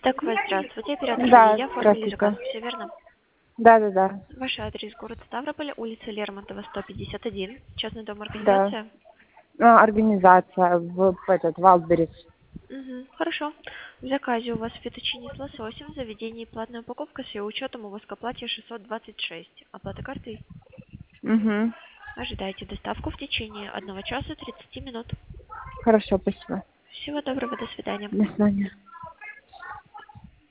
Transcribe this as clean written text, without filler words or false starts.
Такое, здравствуйте, оператор Да, Лилия, оформили заказ, здравствуйте. все верно? Да. Ваш адрес город Ставрополь, улица Лермонтова, 151, частный дом, Да. организация? Организация в этот Валберис. Угу, хорошо. В заказе у вас фетучини с лососем, в заведении платная упаковка с ее учетом у вас к оплате 626. Оплата картой? Угу. Ожидайте доставку в течение 1 часа 30 минут. Хорошо, спасибо. Всего доброго, до свидания. До свидания.